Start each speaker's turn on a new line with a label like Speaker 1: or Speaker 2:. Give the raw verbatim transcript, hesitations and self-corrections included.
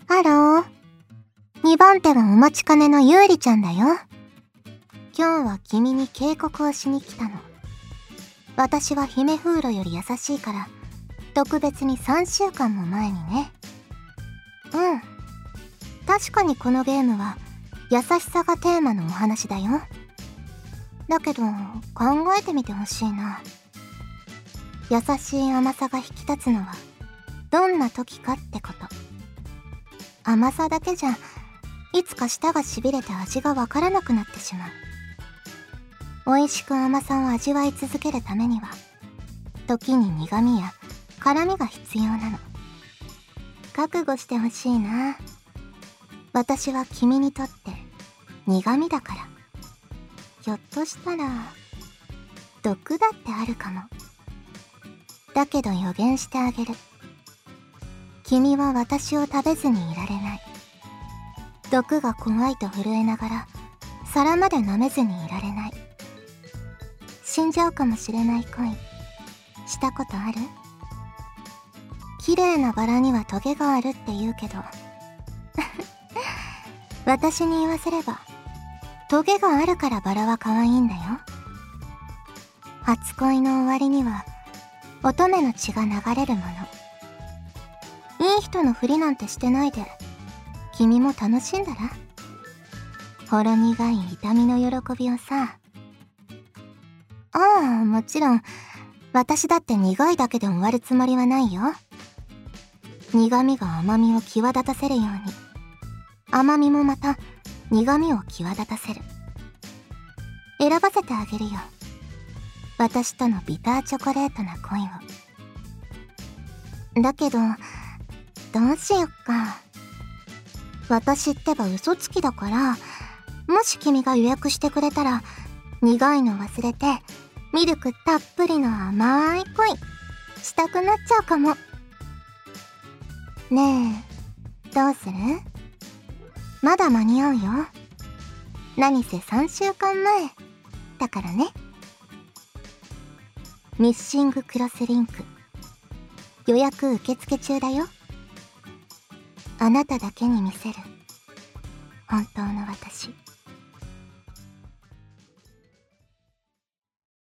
Speaker 1: ハロー。にばん手はお待ちかねのゆうりちゃんだよ。今日は君に警告をしに来たの。私は姫風呂より優しいから、特別にさんしゅうかんも前にね。うん。確かにこのゲームは、優しさがテーマのお話だよ。だけど、考えてみてほしいな。優しい甘さが引き立つのは、どんな時かってこと。甘さだけじゃ、いつか舌がしびれて味がわからなくなってしまう。美味しく甘さを味わい続けるためには、時に苦味や辛味が必要なの。覚悟してほしいな。私は君にとって苦味だから。ひょっとしたら、毒だってあるかも。だけど予言してあげる。君は私を食べずにいられない。毒が怖いと震えながら皿まで舐めずにいられない。死んじゃうかもしれない恋したことある？綺麗なバラにはトゲがあるって言うけど私に言わせればトゲがあるからバラは可愛いんだよ。初恋の終わりには乙女の血が流れるもの。いい人のふりなんてしてないで君も楽しんだら？ほろ苦い痛みの喜びをさ。ああ、もちろん私だって苦いだけで終わるつもりはないよ。苦味が甘みを際立たせるように、甘みもまた苦味を際立たせる。選ばせてあげるよ、私とのビターチョコレートな恋を。だけどどうしよっか。私ってば嘘つきだから、もし君が予約してくれたら苦いの忘れてミルクたっぷりの甘い恋したくなっちゃうかも。ねえ、どうする？まだ間に合うよ。何せさんしゅうかんまえだからね。ミッシングクロスリンク予約受付中だよ。あなただけに見せる本当の私。